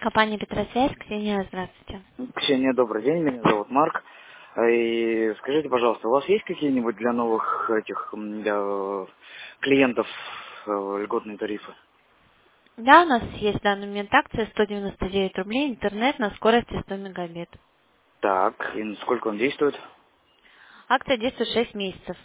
Компания Петросвязь, Ксения, здравствуйте. Ксения, добрый день, меня зовут Марк. И скажите, пожалуйста, у вас есть какие-нибудь для новых этих для клиентов льготные тарифы? Да, у нас есть в данный момент акция 199 рублей, интернет на скорости 100 мегабит. Так, и сколько он действует? Акция действует 6 месяцев.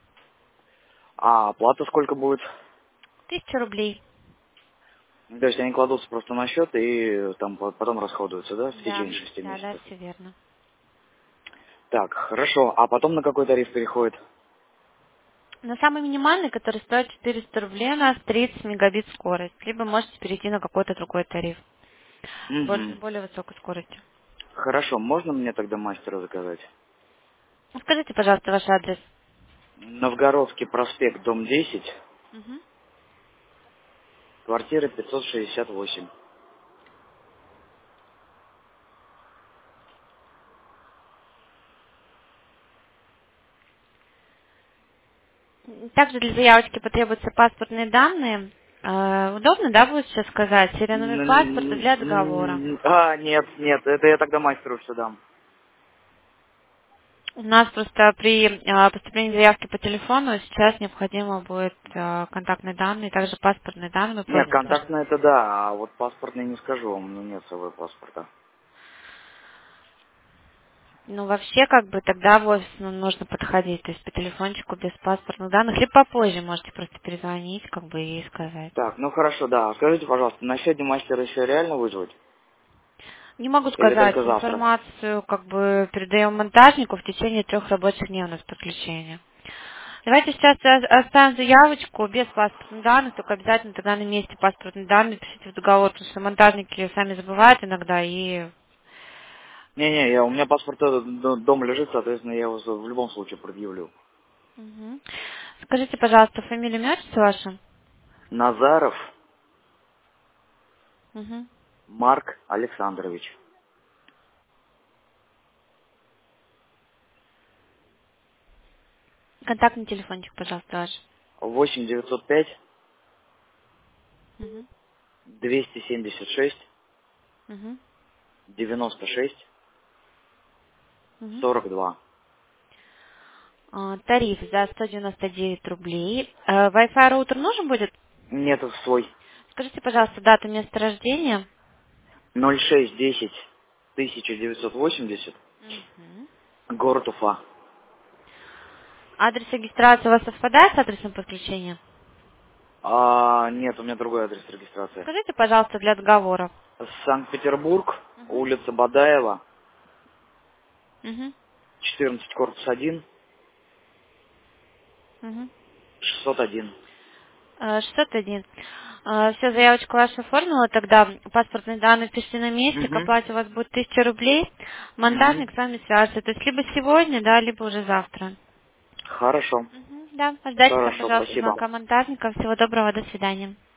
А оплата сколько будет? 1000 рублей. То есть они кладутся просто на счет и там потом расходуются, да, в Да, течение 6 да, месяцев? все верно. Так, хорошо. А потом на какой тариф переходит? На самый минимальный, который стоит 400 рублей, у нас 30 мегабит скорость. Либо можете перейти на какой-то другой тариф с Угу. более высокой скоростью. Хорошо, можно мне тогда мастера заказать? Скажите, пожалуйста, ваш адрес. Новгородский проспект, дом 10, Мгм. квартира 568. Также для заявочки потребуются паспортные данные. Удобно, да, будет сейчас сказать? Серия номер паспорта для договора. Нет, нет, это я тогда мастеру все дам. У нас просто при поступлении заявки по телефону сейчас необходимо будет контактные данные, также паспортные данные. Мы Нет, просим тоже. контактный это да, а вот паспортный не скажу, у меня нет с собой паспорта. Ну, вообще, как бы, тогда в офис нужно подходить, то есть по телефончику без паспортных данных, либо попозже можете просто перезвонить, как бы, и сказать. Так, ну хорошо, да. Скажите, пожалуйста, на сегодня мастера еще реально вызвать? Не могу Или сказать, только завтра? информацию, как бы, передаем монтажнику в течение 3 рабочих дней у нас подключение. Давайте сейчас оставим заявочку без паспортных данных, только обязательно тогда на месте паспортные данные пишите в договор, потому что монтажники сами забывают иногда и... Не-не, у меня паспорт дома лежит, соответственно, я его в любом случае предъявлю. Мгм. Скажите, пожалуйста, фамилию, имя, отчество ваше? Назаров Мгм. Марк Александрович. Контактный телефончик, пожалуйста, ваш. 8 905 Мгм. 276 Мгм. 96 Мгм. 42. Тариф за 199 рублей. Wi-Fi роутер нужен будет? Нет, это свой. Скажите, пожалуйста, дату, место рождения. 0610 1980, Мгм. город Уфа. Адрес регистрации у вас совпадает с адресом подключения? Нет, у меня другой адрес регистрации. Скажите, пожалуйста, для договора. Санкт-Петербург, Мгм. улица Бадаева, Мгм. 14, корпус 1, Мгм. 601. 601. Все, заявочку вашу оформила, тогда паспортные данные пишите на месте, к Угу. оплате у вас будет 1000 рублей, Угу. монтажник с вами свяжется, то есть либо сегодня, да, либо уже завтра. Хорошо. Мгм. Да, ждать Хорошо, пожалуйста, спасибо. звонка монтажника. Всего доброго, до свидания.